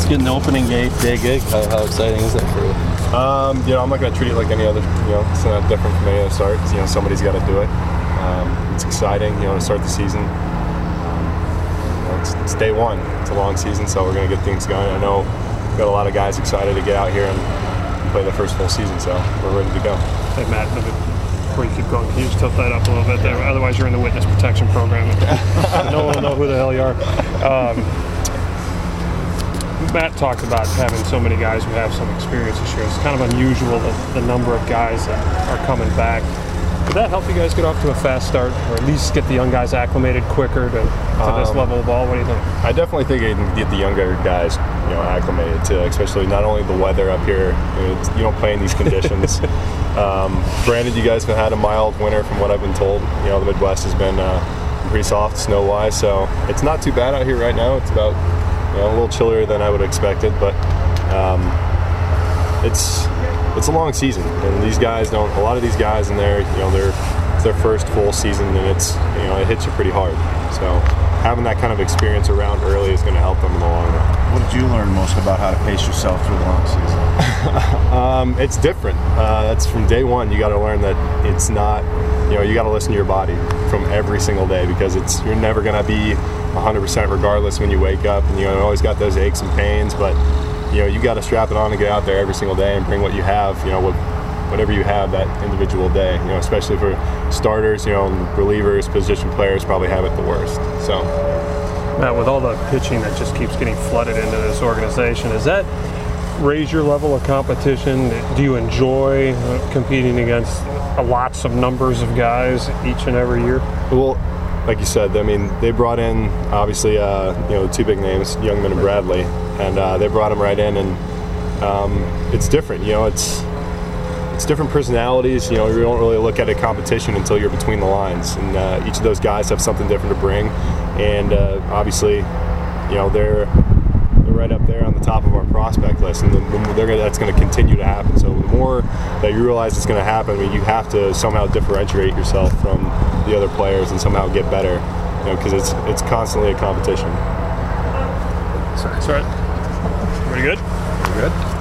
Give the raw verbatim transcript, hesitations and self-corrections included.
It's getting the opening day, day gig. How, how exciting is that for you? Um, you know, I'm not going to treat it like any other. You know, it's not different from any other start. You know, somebody's got to do it. Um, it's exciting, you know, to start the season. Um, you know, it's, it's day one. It's a long season, so we're going to get things going. I know we've got a lot of guys excited to get out here and play their first full season, so we're ready to go. Hey, Matt, before you keep going, can you just tilt that up a little bit there? Otherwise, you're in the witness protection program. No one will know who the hell you are. Um, Matt talked about having so many guys who have some experience this year. It's kind of unusual that the number of guys that are coming back. Did that help you guys get off to a fast start, or at least get the young guys acclimated quicker to, to um, this level of ball? What do you think? I definitely think it can get the younger guys, you know, acclimated to, especially not only the weather up here. You know, you don't play in these conditions. um, granted, you guys have had a mild winter, from what I've been told. You know, the Midwest has been uh, pretty soft snow-wise, so it's not too bad out here right now. It's about, you know, a little chillier than I would have expected, but um, it's. It's a long season, and these guys don't. A lot of these guys in there, you know, they're it's their first full season, and it's, you know, it hits you pretty hard. So having that kind of experience around early is going to help them in the long run. What did you learn most about how to pace yourself through the long season? um, it's different. Uh, that's from day one. You got to learn that it's not. You know, you got to listen to your body from every single day, because it's you're never going to be one hundred percent regardless when you wake up, and you know, always got those aches and pains, but. You know, you got to strap it on and get out there every single day and bring what you have, you know, what, whatever you have that individual day, you know, especially for starters, you know, relievers, position players probably have it the worst. So, Matt, with all the pitching that just keeps getting flooded into this organization, does that raise your level of competition? Do you enjoy competing against lots of numbers of guys each and every year? Well, like you said, I mean, they brought in, obviously, uh, you know, the two big names, Youngman and Bradley, and uh, they brought them right in, and um, it's different. You know, it's it's different personalities. You know, you don't really look at a competition until you're between the lines, and uh, each of those guys have something different to bring, and uh, obviously, you know, they're they're right up there on the top of our prospect list, and they're gonna, that's going to continue to happen. So the more that you realize it's going to happen, I mean, you have to somehow differentiate yourself from the other players and somehow get better, you know, because it's it's constantly a competition. Sorry. Sorry. Pretty good? Pretty good.